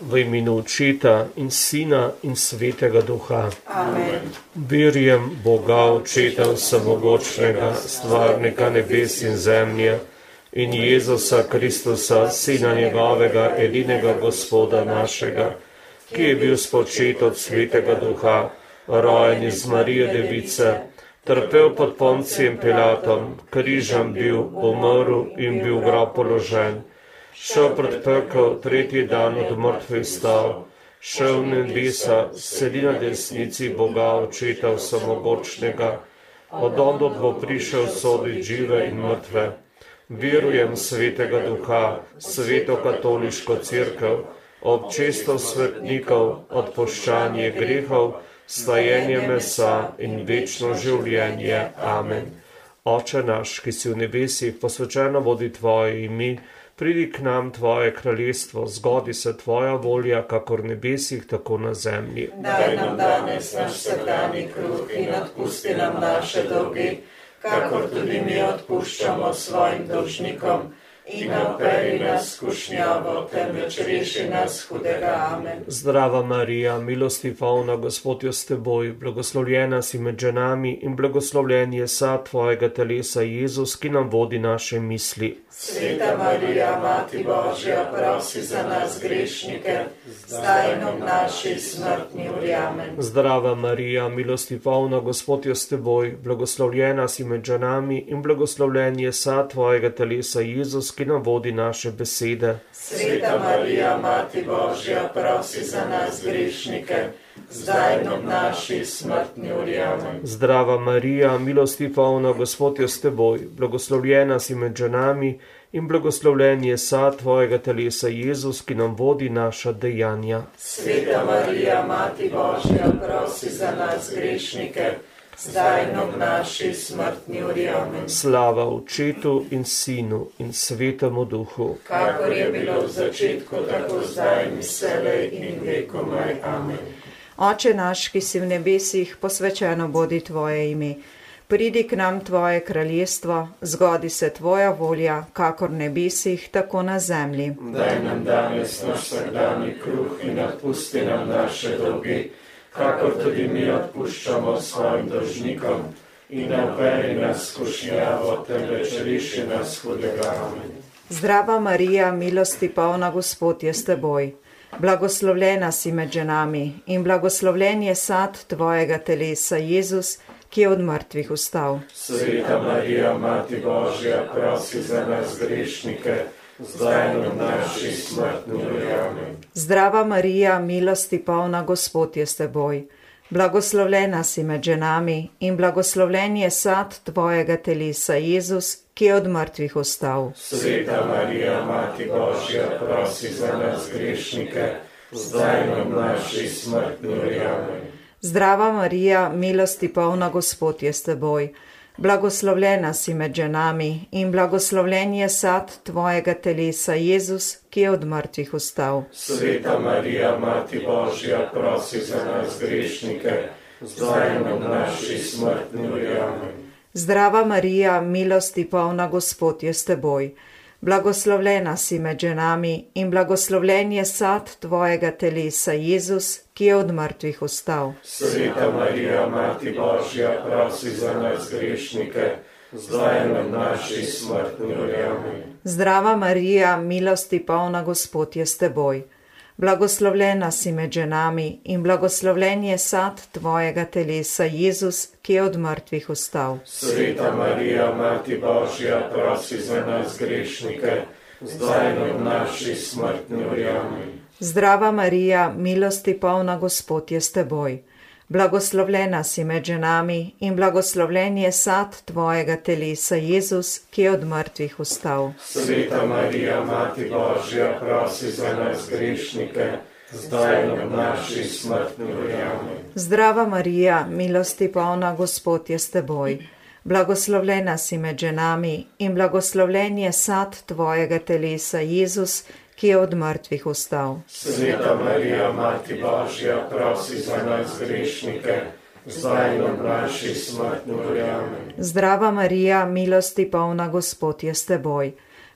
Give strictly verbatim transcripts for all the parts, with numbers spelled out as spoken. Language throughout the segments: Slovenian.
V imenu Očeta in Sina in Svetega Duha. Amen. Verjem Boga Očeta Vsemogočnega, stvarnika nebes in zemlje, in Jezusa Kristusa, Sina njegovega, edinega Gospoda našega, ki je bil spočet od Svetega Duha, rojen iz Marije Device, trpel pod Poncijem Pilatom, križem bil, umrl in bil v grob položen, šel pred pekel, tretji dan od mrtvih stal, šel v nebesa, sedi na desnici Boga Očeta Vsemogočnega, od ondod bo prišel soditi žive in mrtve. Verujem Svetega Duha, Sveto katoliško cerkev, občestvo svetnikov, odpuščanje grehov, stajenje mesa in večno življenje. Amen. Oče naš, ki si v nebesih, posvečeno bodi tvoje ime, pridi k nam tvoje kraljestvo, zgodi se tvoja volja, kakor v nebesih, tako na zemlji. Daj nam danes naš vsakdanji kruh in odpusti nam naše dolge, kakor tudi mi odpuščamo svojim dolžnikom, in ne vpelji nas v skušnjavo, temveč reši nas hudega. Amen. Zdrava Marija, milosti polna, Gospod je s teboj, blagoslovljena si med ženami in blagoslovljen je sad tvojega telesa, Jezus, ki nam vodi naše misli. Sveta Marija, Mati Božja, prosi za nas grešnike, zdaj in v naši smrtni uri. Amen. Zdrava Marija, milosti polna, Gospod je s teboj, blagoslovljena si med ženami in blagoslovljen je sad tvojega telesa, Jezus, ki nam vodi naše besede. Sveta Marija, Mati Božja, prosi za nas grešnike, zdaj in v naši smrtni uri. Amen. Zdrava Marija, milosti polna, Gospod je s teboj, blagoslovljena si med ženami in blagoslovljen je sad tvojega telesa, Jezus, ki nam vodi naša dejanja. Sveta Marija, Mati Božja, prosi za nas grešnike, zdaj in v naši smrtni uri. Amen. Slava Očetu in Sinu in Svetemu Duhu. Kakor je bilo v začetku, tako zdaj in vselej in vekomaj. Amen. Oče naš, ki si v nebesih, posvečeno bodi tvoje ime. Pridi k nam tvoje kraljestvo, zgodi se tvoja volja, kakor v nebesih, tako na zemlji. Daj nam danes naš vsakdanji kruh in odpusti nam naše dolge, kakor tudi mi odpuščamo svojim dolžnikom, in ne vpelji nas v skušnjavo, temveč reši nas hudega. Amen. Zdrava Marija, milosti polna, Gospod je s teboj. Blagoslovljena si med ženami in blagoslovljen je sad tvojega telesa, Jezus, ki je od mrtvih vstal. Sveta Marija, Mati Božja, prosi za nas grešnike, zdaj in v naši smrtni uri. Amen. Zdrava Marija, milosti polna, Gospod je s teboj. Blagoslovljena si med ženami in blagoslovljen je sad tvojega telesa, Jezus, ki je od mrtvih vstal. Sveta Marija, Mati Božja, prosi za nas grešnike, zdaj in v naši smrtni uri. Amen. Zdrava Marija, milosti polna, Gospod je s teboj. Blagoslovljena si med ženami in blagoslovljen je sad tvojega telesa, Jezus, ki je od mrtvih vstal. Sveta Marija, Mati Božja, prosi za nas grešnike, zdaj in v naši smrtni uri. Amen. Zdrava Marija, milosti polna, Gospod je s teboj. Blagoslovljena si med ženami in blagoslovljen je sad tvojega telesa, Jezus, ki je od mrtvih vstal. Sveta Marija, Mati Božja, prosi za nas grešnike, zdaj in v naši smrtni uri. Amen. Zdrava Marija, milosti polna, Gospod je s teboj. Blagoslovljena si med ženami in blagoslovljen je sad tvojega telesa, Jezus, ki je od mrtvih vstal. Sveta Marija, Mati Božja, prosi za nas grešnike, zdaj in v naši smrtni uri. Amen. Zdrava Marija, milosti polna, Gospod je s teboj. Blagoslovljena si med ženami in blagoslovljen je sad tvojega telesa, Jezus, ki je od mrtvih vstal. Sveta Marija, Mati Božja, prosi za nas grešnike, zdaj in v naši smrtni uri. Amen. Zdrava Marija, milosti polna, Gospod je s teboj. Blagoslovljena si med ženami in blagoslovljen je sad tvojega telesa, Jezus, ki je od mrtvih vstal. Sveta Marija, Mati Božja, prosi za nas grešnike, zdaj in v naši smrtni uri. Amen. Zdrava Marija, milosti polna, Gospod je s teboj.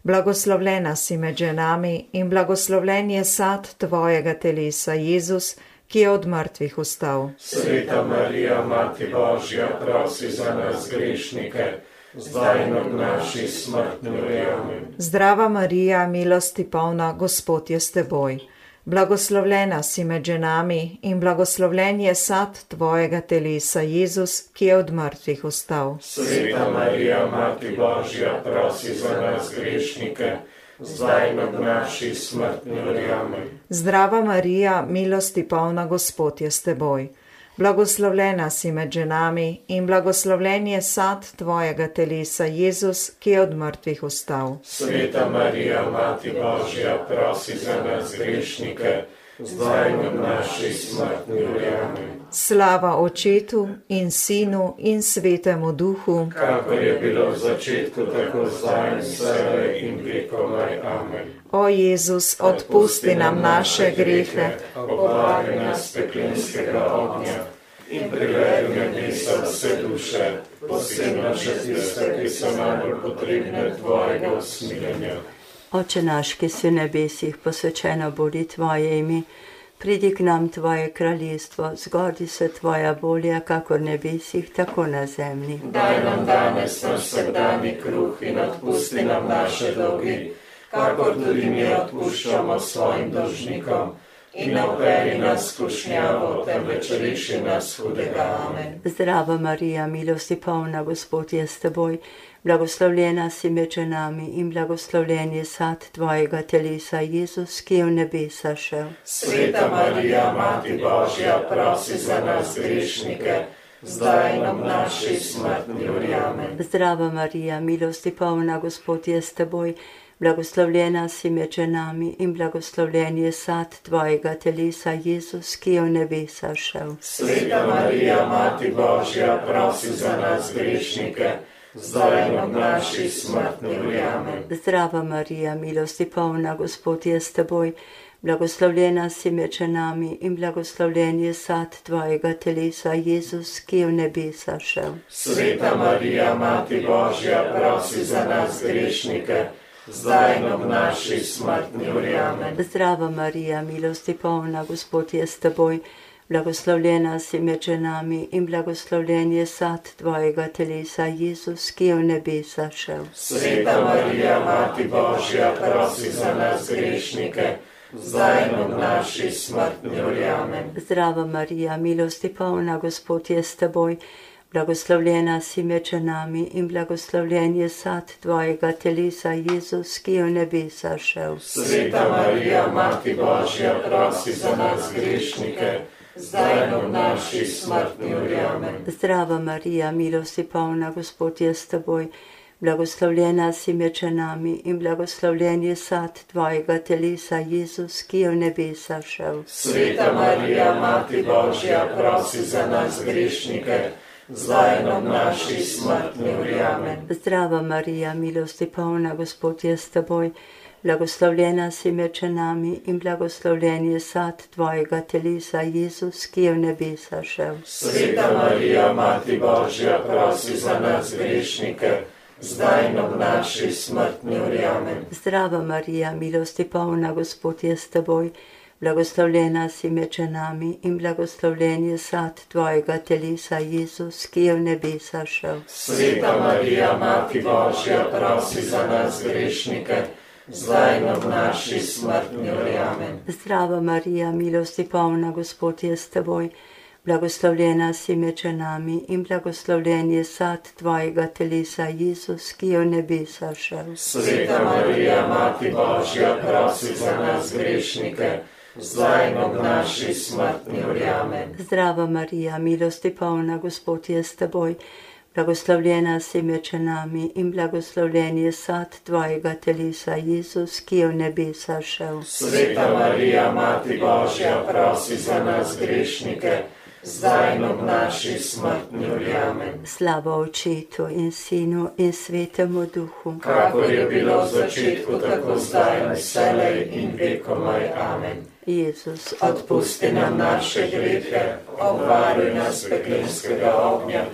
Blagoslovljena si med ženami in blagoslovljen je sad tvojega telesa, Jezus, ki je od mrtvih vstal. Sveta Marija, Mati Božja, prosi za nas grešnike, zdaj in ob naši smrtni uri. Amen. Zdrava Marija, milosti polna, Gospod je s teboj. Blagoslovljena si med ženami in blagoslovljen je sad tvojega telesa, Jezus, ki je od mrtvih vstal. Sveta Marija, Mati Božja, prosi za nas grešnike, zdaj in ob naši smrtni uri. Amen. Zdrava Marija, milosti polna, Gospod je s teboj. Blagoslovljena si med ženami in blagoslovljen je sad tvojega telesa, Jezus, ki je od mrtvih vstal. Sveta Marija, Mati Božja, prosi za nas grešnike, zdaj in ob naši smrtni uri. Amen. Slava Očetu in Sinu in Svetemu Duhu, kakor je bilo v začetku, tako zdaj in vselej in vekomaj. Amen. O Jezus, odpusti nam naše grehe, obvari nas peklenskega ognja in privedi v nebesa vse duše, posebno še tiste, ki so najbolj potrebne tvojega usmiljenja. Oče naš, ki si v nebesih, posvečeno bodi tvoje ime, pridi k nam tvoje kraljestvo, zgodi se tvoja volja, kakor v nebesih, tako na zemlji. Daj nam danes naš vsakdanji kruh in odpusti nam naše dolgi, kakor tudi mi odpuščamo svojim dolžnikom, in ne vpelji nas v skušnjavo, temveč reši nas hudega. Amen. Zdrava Marija, milosti polna, Gospod je s teboj, blagoslovljena si med ženami in blagoslovljen je sad tvojega telesa, Jezus, ki je v nebesa šel. Sveta Marija, Mati Božja, prosi za nas grešnike, zdaj in ob naši smrtni uri. Amen. Zdrava Marija, milosti polna, Gospod je s teboj, blagoslovljena si med ženami in blagoslovljen je sad tvojega telesa, Jezus, ki je v nebesa šel. Sveta Marija, Mati Božja, prosi za nas grešnike, zdaj in ob naši smrtni uri. Amen. Zdrava Marija, milosti polna, Gospod je s teboj, blagoslovljena si med ženami in blagoslovljen je sad tvojega telesa, Jezus, ki je v nebesa šel. Sveta Marija, Mati Božja, prosi za nas grešnike, zdaj in ob naši smrtni uri. Amen. Zdrava Marija, milosti polna, Gospod je s teboj, blagoslovljena si med ženami in blagoslovljen je sad tvojega telesa, Jezus, ki je v nebesa šel. Sveta Marija, Mati Božja, prosi za nas grešnike, zdaj in ob naši smrtni uri. Amen. Zdrava Marija, milosti polna, Gospod je s teboj, blagoslovljena si med ženami in blagoslovljen je sad tvojega telesa, Jezus, ki je v nebesa šel. Sveta Marija, Mati Božja, prosi za nas grešnike, zdaj in ob naši smrtni uri. Amen. Zdrava Marija, milosti polna, Gospod je s teboj, blagoslovljena si med ženami in blagoslovljen je sad tvojega telesa, Jezus, ki je v nebesa šel. Sveta Marija, Mati Božja, prosi za nas grešnike, zdaj in ob naši smrtni uri. Amen. Zdrava Marija, milosti polna, Gospod je s teboj, blagoslovljena si med ženami in blagoslovljen je sad tvojega telesa, Jezus, ki je v nebesa šel. Sveta Marija, Mati Božja, prosi za nas grešnike, zdaj in ob naši smrtni uri. Amen. Zdrava Marija, milosti polna, Gospod je s teboj, blagoslovljena si med ženami in blagoslovljen je sad tvojega telesa, Jezus, ki je v nebesa šel. Sveta Marija, Mati Božja, prosi za nas grešnike, zdaj in ob naši smrtni uri. Amen. Zdrava Marija, milosti polna, Gospod je s teboj, blagoslovljena si med ženami in blagoslovljen je sad tvojega telesa, Jezus, ki je v nebesa šel. Sveta Marija, Mati Božja, prosi za nas grešnike, zdaj in ob naši smrtni uri. Amen. Zdrava Marija, milosti polna, Gospod je s teboj, blagoslovljena si med ženami in blagoslovljen je sad tvojega telesa, Jezus, ki je v nebesa šel. Sveta Marija, Mati Božja, prosi za nas grešnike, zdaj in ob naši smrtni uri. Amen. Slava Očetu in Sinu in Svetemu Duhu, kakor je bilo v začetku, tako zdaj in vselej in vekomaj. Amen. Jezus, odpusti nam naše grehe, obvaruj nas peklenskega ognja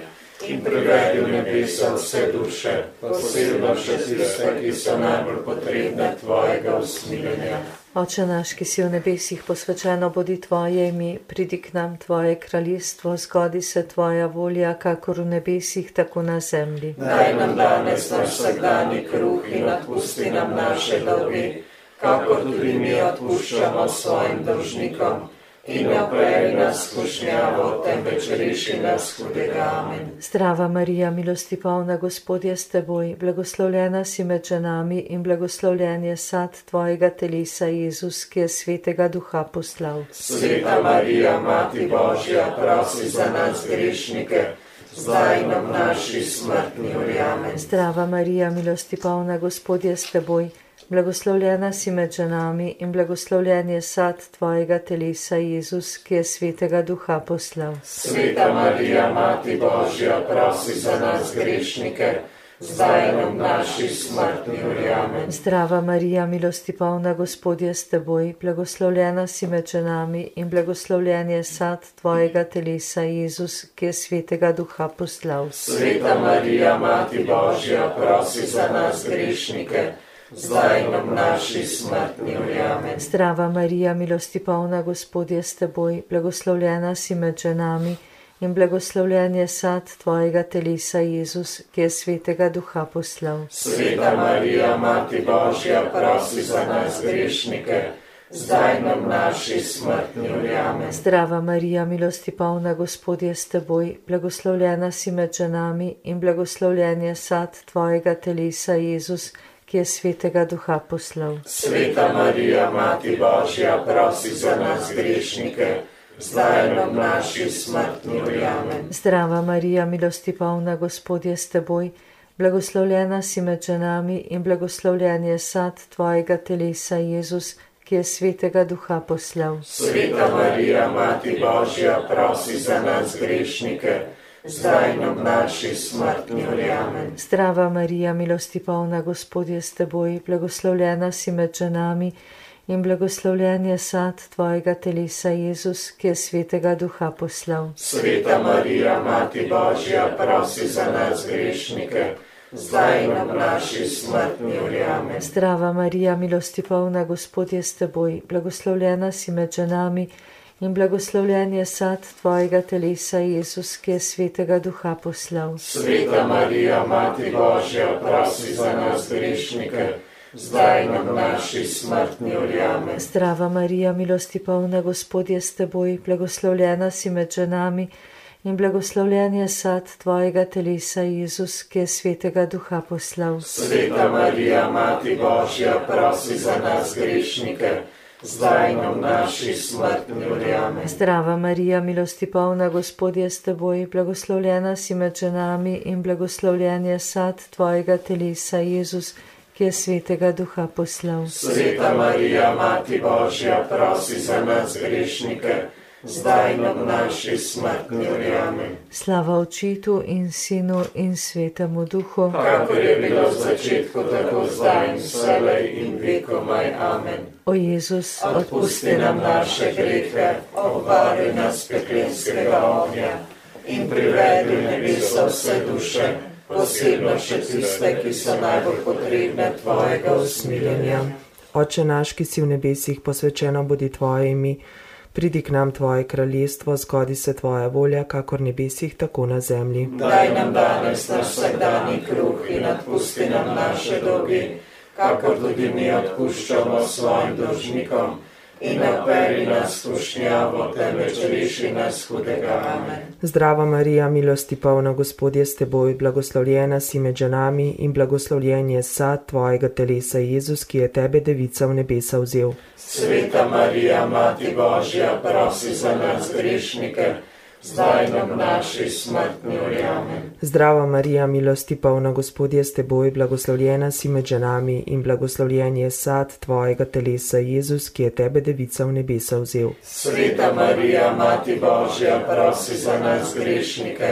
in privedi v nebesa vse duše, posebno še tiste, ki so najbolj potrebne tvojega usmiljenja. Oče naš, ki si v nebesih, posvečeno bodi tvoje ime, pridi k nam tvoje kraljestvo, zgodi se tvoja volja, kakor v nebesih, tako na zemlji. Daj nam danes naš vsakdanji kruh in odpusti nam naše dolge, kakor tudi mi odpuščamo svojim dolžnikom. In ne vpelji nas v skušnjavo, temveč reši nas hudega. Amen. Zdrava Marija, milosti polna, Gospod je s teboj, blagoslovljena si med ženami in blagoslovljen je sad tvojega telesa, Jezus, ki je svetega duha poslal. Sveta Marija, Mati Božja, prosi za nas grešnike, zdaj in ob naši smrtni uri. Amen. Zdrava Marija, milosti polna, Gospod je s teboj, blagoslovljena si med ženami in blagoslovljen je sad tvojega telesa, Jezus, ki je svetega duha poslal. Sveta Marija, Mati Božja, prosi za nas grešnike, zdaj in ob naši smrtni uri. Amen. Zdrava Marija, milosti polna, Gospod je s teboj, blagoslovljena si med ženami in blagoslovljen je sad tvojega telesa, Jezus, ki je svetega duha poslal. Sveta Marija, Mati Božja, prosi za nas grešnike, zdaj in ob naši smrtni uri. Amen. Zdrava Marija, milosti polna, Gospod je s teboj, blagoslovljena si med ženami in blagoslovljen je sad tvojega telesa, Jezus, ki je svetega duha poslal. Sveta Marija, Mati Božja, prosi za nas grešnike, zdaj in ob naši smrtni uri. Amen. Zdrava Marija, milosti polna, Gospod je s teboj, blagoslovljena si med ženami in blagoslovljen je sad tvojega telesa, Jezus, ki je svetega duha poslal. Sveta Marija, Mati Božja, prosi za nas grešnike, zdaj in ob naši smrtni uri. Amen. Zdrava Marija, milosti polna, Gospod je s teboj, blagoslovljena si med ženami in blagoslovljen je sad tvojega telesa, Jezus, ki je svetega duha poslal. Sveta Marija, Mati Božja, prosi za nas grešnike, zdaj in ob naši smrtni uri. Amen. Zdrava Marija, milosti polna, Gospod je s teboj, blagoslovljena si med ženami in blagoslovljen je sad tvojega telesa, Jezus, ki je svetega duha poslal. Sveta Marija, Mati Božja, prosi za nas grešnike, zdaj in ob naši smrtni uri. Amen. Zdrava Marija, milosti polna, Gospod je s teboj, blagoslovljena si med ženami in blagoslovljen je sad tvojega telesa, Jezus, ki je svetega duha poslal. Sveta Marija, Mati Božja, prosi za nas grešnike, zdaj in ob naši smrtni uri. Amen. Zdrava Marija, milosti polna, Gospod je s teboj, blagoslovljena si med ženami in blagoslovljen je sad tvojega telesa, Jezus, ki je svetega duha poslal. Sveta Marija, Mati Božja, prosi za nas grešnike, zdaj in ob naši smrtni uri. Amen. Zdrava Marija, milosti polna, Gospod je s teboj, blagoslovljena si med ženami in blagoslovljen je sad tvojega telesa, Jezus, ki je svetega duha poslal. Sveta Marija, Mati Božja, prosi za nas grešnike, zdaj in ob naši smrtni uri. Amen. Slava Očetu in Sinu in Svetemu Duhu, kakor je bilo v začetku, tako zdaj in vselej in vekomaj. Amen. O Jezus, odpusti nam naše grehe, obvaruj nas peklenskega ognja in privedi v nebesa vse duše, posebno še tiste, ki so najbolj potrebne tvojega usmiljenja. Oče naš, ki si v nebesih, posvečeno bodi tvoje ime, pridi k nam tvoje kraljestvo, zgodi se tvoja volja, kakor v nebesih, tako na zemlji. Daj nam danes naš vsakdanji kruh in odpusti nam naše dolge, kakor tudi mi odpuščamo svojim dolžnikom, in ne vpelji nas v skušnjavo, temveč reši nas hudega. Amen. Zdrava Marija, milosti polna, Gospod je s teboj, blagoslovljena si med ženami in blagoslovljen je sad tvojega telesa, Jezus, ki je tebe, devica, v nebesa vzel. Sveta Marija, Mati Božja, prosi za nas grešnike, zdaj in ob naši smrtni uri. Amen. Zdrava Marija, milosti polna, Gospod je s teboj, blagoslovljena si med ženami in blagoslovljen je sad tvojega telesa, Jezus, ki je tebe, devica, v nebesa vzel. Sveta Marija, Mati Božja, prosi za nas grešnike,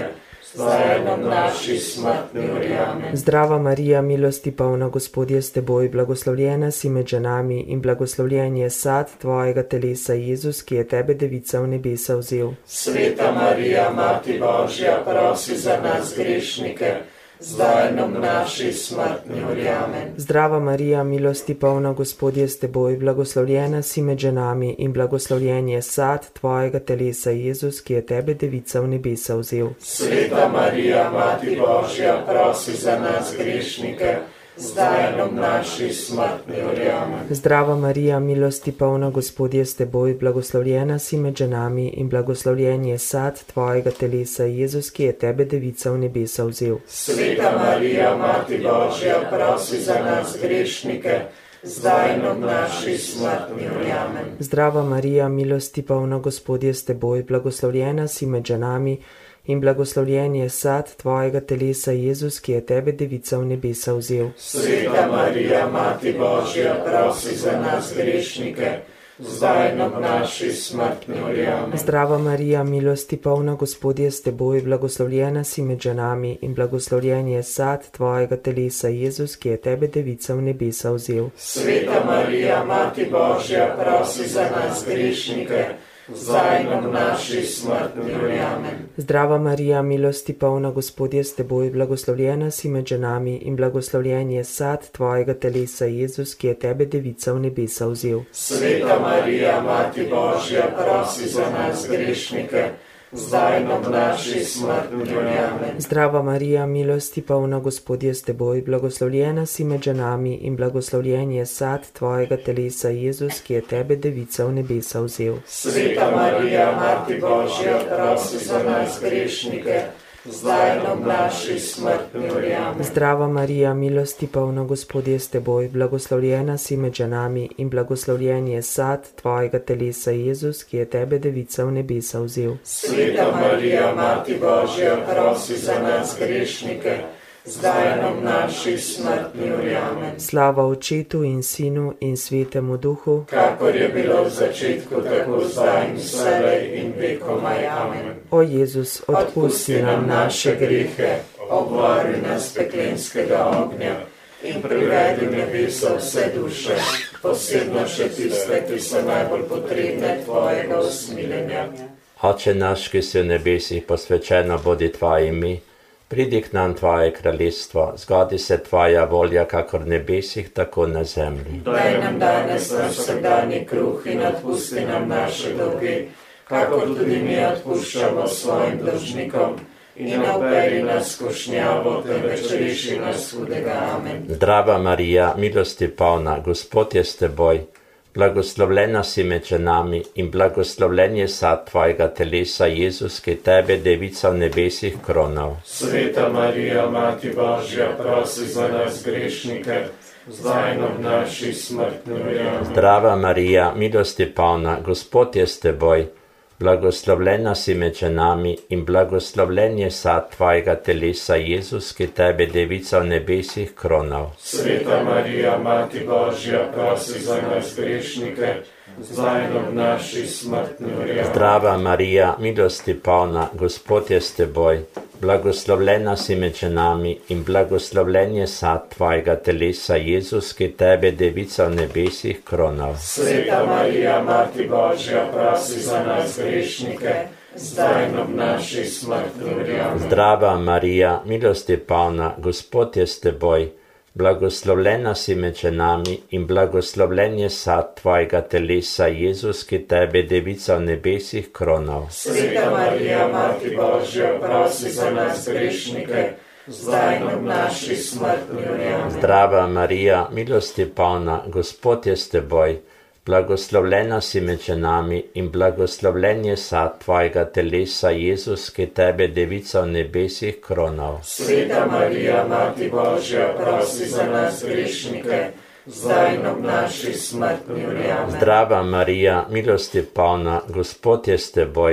zdaj in ob naši smrtni uri. Amen. Zdrava Marija, milosti polna, Gospod je s teboj, blagoslovljena si med ženami in blagoslovljen je sad tvojega telesa, Jezus, ki je tebe, devica, v nebesa vzel. Sveta Marija, Mati Božja, prosi za nas grešnike, zdaj in ob naši smrtni uri. Amen. Zdrava Marija, milosti polna, Gospod je s teboj, blagoslovljena si med ženami in blagoslovljen je sad tvojega telesa, Jezus, ki je tebe, devica, v nebesa vzel. Sveta Marija, Mati Božja, prosi za nas grešnike, zdaj in ob naši smrtni uri. Amen. Zdrava Marija, milosti polna, Gospod je s teboj, blagoslovljena si med ženami in blagoslovljen je sad tvojega telesa, Jezus, ki je tebe, devica, v nebesa vzel. Sveta Marija, Mati Božja, prosi za nas grešnike, zdaj in ob naši smrtni uri. Amen. Zdrava Marija, milosti polna, Gospod je s teboj, blagoslovljena si med ženami in blagoslovljen je sad tvojega telesa, Jezus, ki je tebe, devica, v nebesa vzel. Sveta Marija, Mati Božja, prosi za nas grešnike, zdaj in ob naši smrtni uri. Amen. Zdrava Marija, milosti polna, Gospod je s teboj, blagoslovljena si med ženami in blagoslovljen je sad tvojega telesa, Jezus, ki je tebe, devica, v nebesa vzel. Sveta Marija, Mati Božja, prosi za nas grešnike, zdaj in ob naši smrtni uri. Amen. Zdrava Marija, milosti polna, Gospod je s teboj, blagoslovljena si med ženami in blagoslovljen je sad tvojega telesa, Jezus, ki je tebe, devica, v nebesa vzel. Sveta Marija, Mati Božja, prosi za nas grešnike, zdaj in ob naši smrtni uri. Amen. Zdrava Marija, milosti polna, Gospod je s teboj, blagoslovljena si med ženami in blagoslovljen je sad tvojega telesa, Jezus, ki je tebe, devica, v nebesa vzel. Sveta Marija, Mati Božja, prosi za nas grešnike, zdaj in ob naši smrtni uri. Amen. Zdrava Marija, milosti polna, Gospod je s teboj, blagoslovljena si med ženami in blagoslovljen je sad tvojega telesa, Jezus, ki je tebe, devica, v nebesa vzel. Sveta Marija, Mati Božja, prosi za nas grešnike, zdaj in ob naši smrtni uri. Amen. Slava Očetu in Sinu in Svetemu Duhu, kakor je bilo v začetku, tako zdaj in vselej in vekomaj. Amen. o Jezus, odpusti nam naše grehe, obvari nas peklenskega ognja in privedi v nebeso vse duše, posebno še tiste, ki so najbolj potrebne tvojega usmiljenja. Oče naš, ki si v nebesih, posvečeno bodi tvoje ime, pridi k nam tvoje kraljestvo, zgodi se tvoja volja, kakor v nebesih, tako na zemlji. Daj nam danes naš vsakdanji kruh in odpusti nam naše dolge, kakor tudi mi odpuščamo svojim dolžnikom, in ne vpelji nas v skušnjavo, temveč reši nas hudega. Amen. Zdrava Marija, milosti polna, Gospod je s teboj, blagoslovljena si med ženami in blagoslovljen je sad tvojega telesa, Jezus, ki tebe, devica, v nebesih kronal. Sveta Marija, Mati Božja, prosi za nas grešnike, zdaj in ob naši smrtni uri. Amen. Zdrava Marija, milosti polna, Gospod je s teboj, blagoslovljena si med ženami in blagoslovljen je sad tvojega telesa, Jezus, ki tebe, devica, v nebesih kronal. Sveta Marija, Mati Božja, prosi za nas grešnike, zdaj in ob naši smrtni uri. Amen. Zdrava Marija, milosti polna, Gospod je s teboj, blagoslovljena si med ženami in blagoslovljen je sad tvojega telesa, Jezus, ki tebe, devica, v nebesih kronal. Sveta Marija, Mati Božja, prosi za nas grešnike, zdaj in ob naši smrtni uri. Amen. Zdrava Marija, milosti polna, Gospod je s teboj, blagoslovljena si med ženami in blagoslovljen je sad tvojega telesa, Jezus, ki tebe, devica, v nebesih kronal. Sveta Marija, Mati Božja, prosi za nas grešnike, zdaj in ob naši smrtni uri. Amen. Zdrava Marija, milosti polna, Gospod je s teboj, blagoslovljena si med ženami in blagoslovljen je sad tvojega telesa, Jezus, ki tebe, devica, v nebesih kronal. Sveta Marija, Mati Božja, prosi za nas grešnike, zdaj in ob naši smrtni uri. Amen. Zdrava Marija, milosti polna, Gospod je s teboj,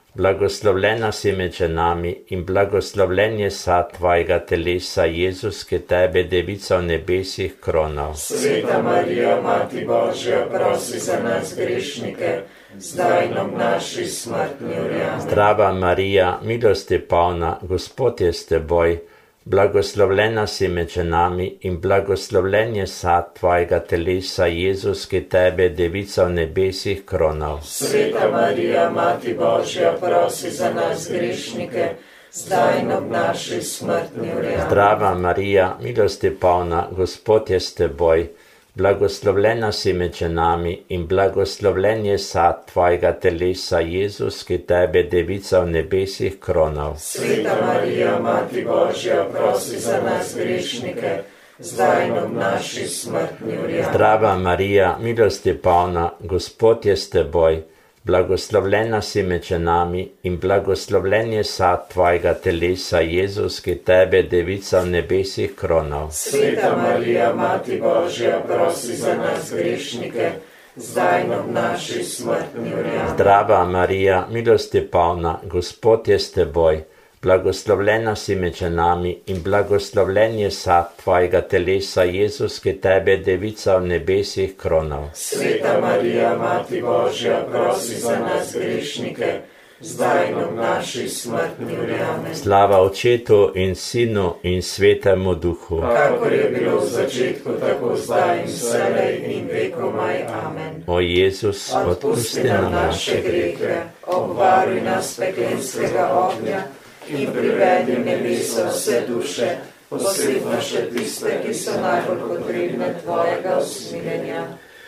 blagoslovljena si med ženami in blagoslovljen je sad tvojega telesa, Jezus, ki tebe devica v nebesih kronal. Sveta Marija, Mati Božja, prosi za nas grešnike, zdaj in ob naši smrtni uri. Amen. Zdrava Marija, milosti polna, Gospod je s teboj, blagoslovljena si med ženami in blagoslovljen je sad tvojega telesa, Jezus, ki tebe devica v nebesih kronal. Sveta Marija, Mati Božja, prosi za nas grešnike, zdaj in ob naši smrtni uri. Amen. Zdrava Marija, milosti polna, Gospod je s teboj, blagoslovljena si med ženami in blagoslovljen je sad tvojega telesa, Jezus, ki tebe devica v nebesih kronal. Sveta Marija, Mati Božja, prosi za nas grešnike, zdaj in ob naši smrtni uri. Amen. Zdrava Marija, milosti polna, Gospod je s teboj, blagoslovljena si med ženami in blagoslovljen je sad tvojega telesa, Jezus, ki tebe devica v nebesih kronal. Sveta Marija, Mati Božja, prosi za nas grešnike, zdaj in ob naši smrtni uri. Amen. Zdrava Marija, milosti polna, Gospod je s teboj, blagoslovljena si med ženami in blagoslovljen je sad tvojega telesa, Jezus, ki tebe devica v nebesih kronal. Sveta Marija, Mati Božja, prosi za nas grešnike, zdaj in ob naši smrtni uri. Amen. Slava Očetu in Sinu in Svetemu Duhu. Kakor je bilo v začetku, tako zdaj in vselej in vekomaj. Amen. O Jezus, Odpusti nam naše grehe, obvaruj nas peklenskega ognja in privedi v nebeso vse duše, posebno še tiste, ki so najbolj potrebne tvojega usmiljenja.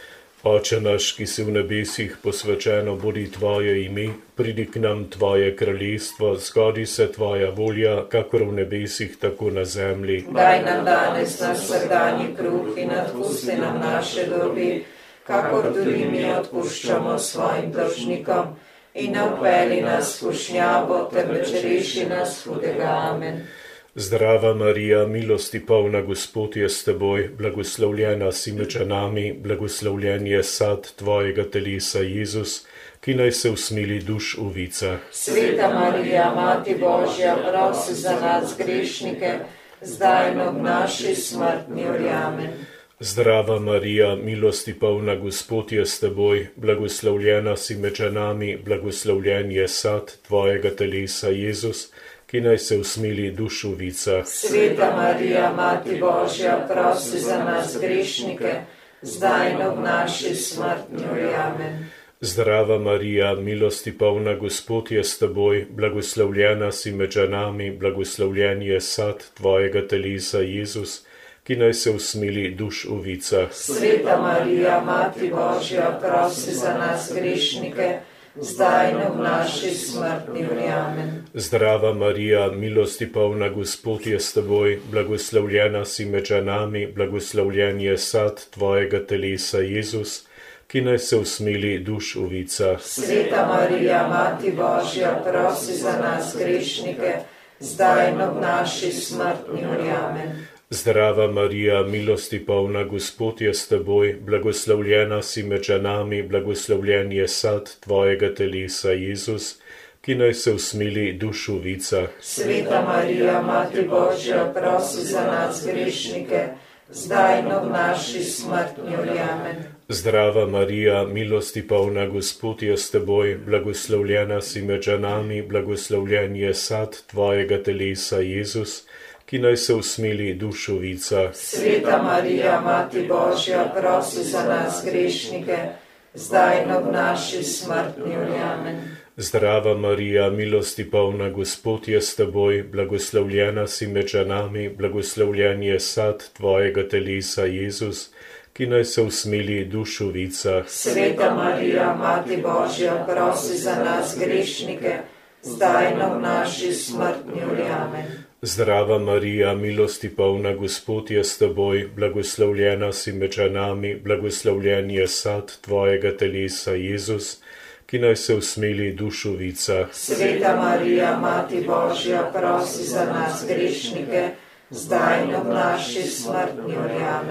Oče naš, ki si v nebesih, posvečeno bodi tvoje ime, pridi k nam tvoje kraljestvo, zgodi se tvoja volja, kakor v nebesih, tako na zemlji. Daj nam danes naš vsakdanji kruh in odpusti nam naše dolge, kakor tudi mi odpuščamo svojim dolžnikom, in ne vpelji nas v skušnjavo, temveč reši nas hudega. Amen. Zdrava Marija, milosti polna, Gospod je s teboj, blagoslovljena si med ženami, blagoslovljen je sad tvojega telesa, Jezus, ki naj se usmili duš v vicah. Sveta Marija, Mati Božja, prosi za nas grešnike, zdaj in ob naši smrtni uri. Amen. Zdrava Marija, milosti polna, Gospod je s teboj, blagoslovljena si med ženami, blagoslovljen je sad tvojega telesa, Jezus, ki naj se usmili duš v vicah. Sveta Marija, Mati Božja, prosi za nas grešnike, zdaj in ob naši smrtni uri. Amen. Zdrava Marija, milosti polna, Gospod je s teboj, blagoslovljena si med ženami, blagoslovljen je sad tvojega telesa, Jezus, ki naj se usmili duš v vicah. Sveta Marija, Mati Božja, prosi za nas grešnike, zdaj in ob naši smrtni uri. Amen. Zdrava Marija, milosti polna, Gospod je s teboj, blagoslovljena si med ženami, blagoslovljen je sad tvojega telesa, Jezus, ki naj se usmili duš v vicah. Sveta Marija, Mati Božja, prosi za nas grešnike, zdaj in ob naši smrtni uri. Amen. Zdrava Marija, milosti polna, Gospod je s teboj, blagoslovljena si med ženami, blagoslovljen je sad tvojega telesa, Jezus, ki naj se usmili duš v vicah. Sveta Marija, Mati Božja, prosi za nas grešnike, zdaj in ob naši smrtni uri. Amen. Zdrava Marija, milosti polna, Gospod je s teboj, blagoslovljena si med ženami, blagoslovljen je sad tvojega telesa, Jezus, ki naj se usmili duš v vicah. Sveta Marija, Mati Božja, prosi za nas grešnike, zdaj in ob naši smrtni uri. Amen. Zdrava Marija, milosti polna, Gospod je s teboj, blagoslovljena si med ženami, blagoslovljen je sad tvojega telesa, Jezus, ki naj se usmili duš v vicah. Sveta Marija, Mati Božja, prosi za nas grešnike, zdaj in ob naši smrtni uri. Amen. Zdrava Marija, milosti polna, Gospod je s teboj, blagoslovljena si med ženami, blagoslovljen je sad tvojega telesa, Jezus, ki naj se usmili duš v vicah. Sveta Marija, Mati Božja, prosi za nas grešnike, zdaj in ob naši smrtni uri. Amen.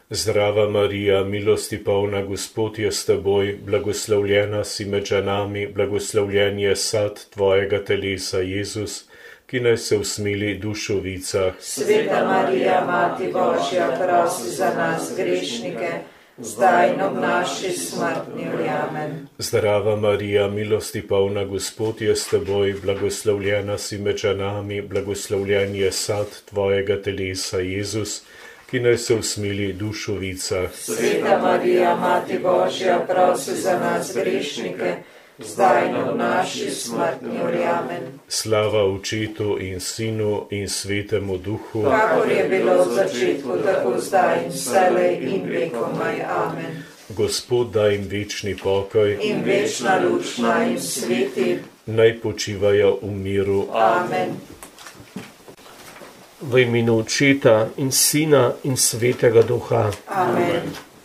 Zdrava Marija, milosti polna, Gospod je s teboj, blagoslovljena si med ženami, blagoslovljen je sad tvojega telesa, Jezus, ki naj se usmili dušovica. Sveta Marija, Mati Božja, prosi za nas grešnike, zdaj in ob naši smrtni uri. Amen. Zdrava Marija, milosti polna, Gospod je s teboj, blagoslovljena si med ženami, blagoslovljen je sad tvojega telesa, Jezus, ki naj se usmili dušovica. Sveta Marija, Mati Božja, prosi za nas grešnike, zdaj in ob naši smrtni uri. Amen. Slava Očetu in Sinu in Svetemu Duhu, kakor je bilo v začetku, tako zdaj in vselej in vekomaj. Amen. Gospod daj jim večni pokoj In večna luč naj jim sveti. naj počivajo v miru. Amen. V imenu Očeta in Sina in Svetega Duha. Amen.